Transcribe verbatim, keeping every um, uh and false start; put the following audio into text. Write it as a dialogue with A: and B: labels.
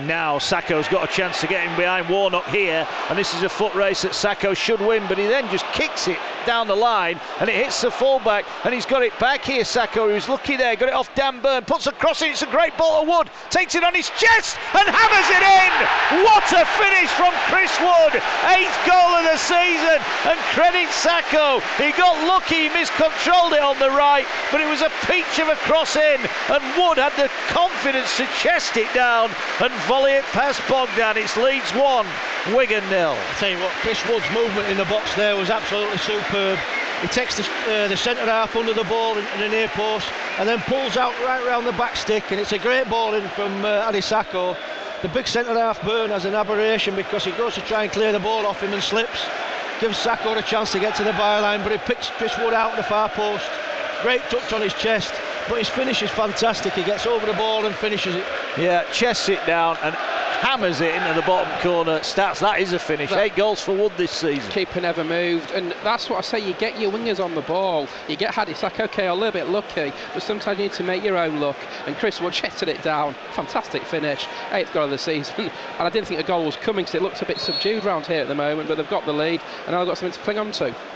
A: now Sacco's got a chance to get him behind Warnock here, and this is a foot race that Sacco should win, but he then just kicks it down the line and it hits the fullback, and he's got it back here. Sacco, who's lucky there, got it off Dan Burn, puts a cross in, it's a great ball of Wood, takes it on his chest and hammers it in. What a finish from Chris Wood, eighth goal of the season, and credit Sacco, he got lucky, he miscontrolled it on the right, but it was a peach of a cross in, and Wood had the confidence to chest it down and volley it past Bogdan. It's Leeds one, Wigan nil.
B: I tell you what, Chris Wood's movement in the box there was absolutely superb. He takes the, uh, the centre half under the ball in, in the near post and then pulls out right round the back stick, and it's a great ball in from uh, Adi Sacco. The big centre half Burn has an aberration because he goes to try and clear the ball off him and slips. Gives Sacco a chance to get to the byline, but he picks Chris Wood out at the far post. Great touch on his chest, but his finish is fantastic. He gets over the ball and finishes it.
A: Yeah, chests it down and hammers it into the bottom corner. Stats, that is a finish. That, Eight goals for Wood this season.
C: Keeper never moved, and that's what I say, you get your wingers on the ball. You get Hadi Sacco, okay, a little bit lucky, but sometimes you need to make your own luck, and Chris Wood chested it down. Fantastic finish, eighth goal of the season, and I didn't think a goal was coming because it looked a bit subdued round here at the moment, but they've got the lead, and now they've got something to cling on to.